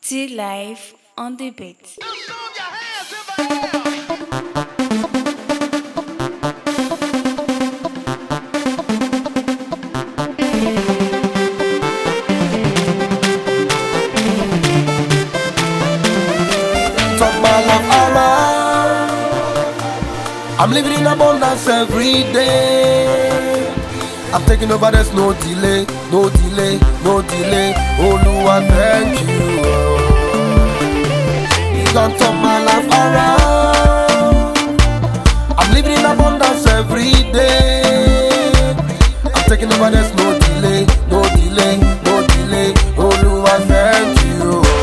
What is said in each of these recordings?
T-Life on the beat. Turn my life around. I'm living in abundance every day. I'm taking over, there's no delay, no delay, no delay. Oluwa, thank you. You done turn my life around. I'm living in abundance every day. I'm taking over, there's no delay, no delay, no delay. Oluwa, thank you.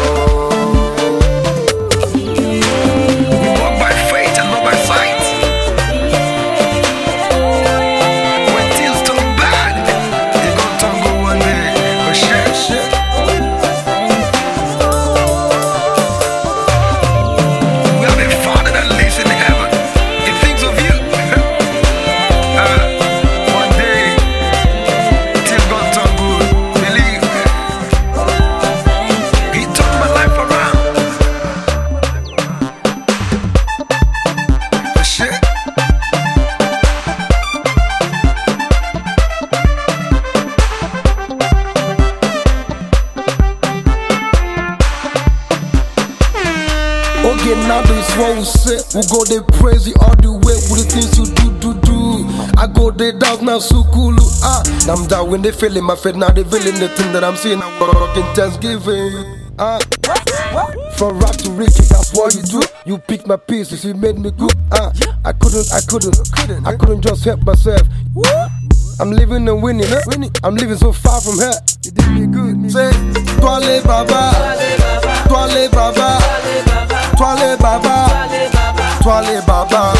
Okay, now this what we say. We go they praise you all the way with the things you do. I go they down now sukulu. I'm down when they feeling my faith. Now they feeling the thing that I'm seeing. I'm rocking Thanksgiving. From rap to Ricky, that's what you do. You pick my pieces, you made me good. I couldn't just help myself. I'm living and winning, I'm living so far from her. You did me good. Say, Twale Baba, Twale Baba, Twale Baba, Twale Baba.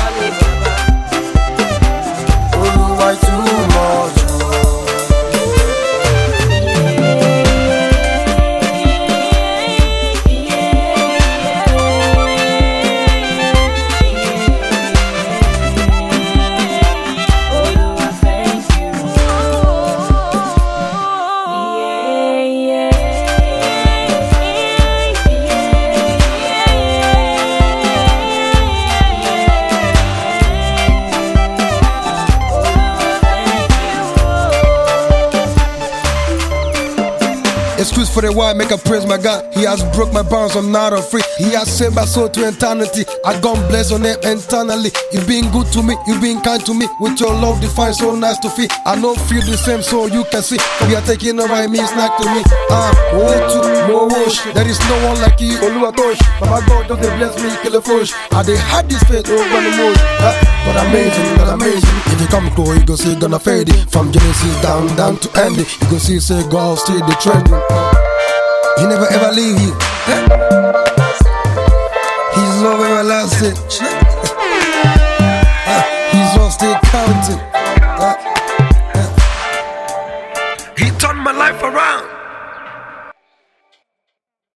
Oluwa too much. Excuse for the why, make a praise my God. He has broke my bonds, I'm not free. He has saved my soul to eternity. I gone blessed on it internally. You've been good to me, you've been kind to me. With your love defined, so nice to feel. I don't feel the same, so you can see. We are taking over, it means like to me. More wash. There is no one like you. Oluwa touch. Mama God doesn't bless me, kill a fush. I they had this faith over the moon. But amazing, God amazing. If you come close, you go see gonna fade it. From Genesis down to end it. You go see say God still the trending. He never ever leave you. He's love everlasting. He's all still counting.